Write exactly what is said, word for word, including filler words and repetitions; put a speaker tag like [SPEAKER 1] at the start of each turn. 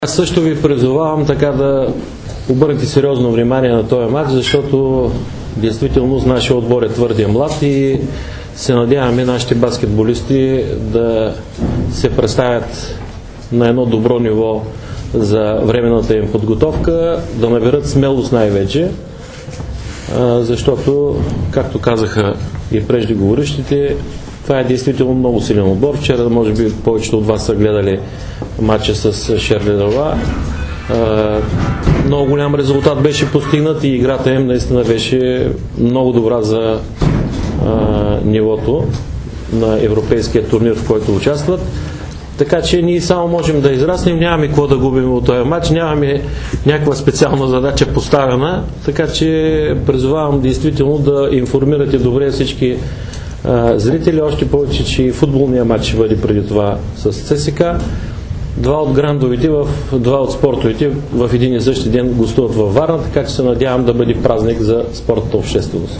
[SPEAKER 1] Аз също ви призовавам така да обърнете сериозно внимание на този матч, защото действително нашия отбор е твърде млад и се надяваме нашите баскетболисти да се представят на едно добро ниво за временната им подготовка, да наберат смелост най-вече, защото, както казаха и преждеговорившите, това е действително много силен отбор. Вчера, може би, повечето от вас са гледали матча с Шерли. Много голям резултат беше постигнат и играта им наистина беше много добра за а, нивото на европейския турнир, в който участват. Така че ние само можем да израснем, нямаме какво да губим от този матч, нямаме някаква специална задача поставена, така че призовавам действително да информирате добре всички а, зрители, още повече, че и футболния матч ще бъде преди това с ЦСКА. Два от грандовите, в два от спортовете в един и същи ден гостуват във Варна, така че се надявам да бъде празник за спортната общественост.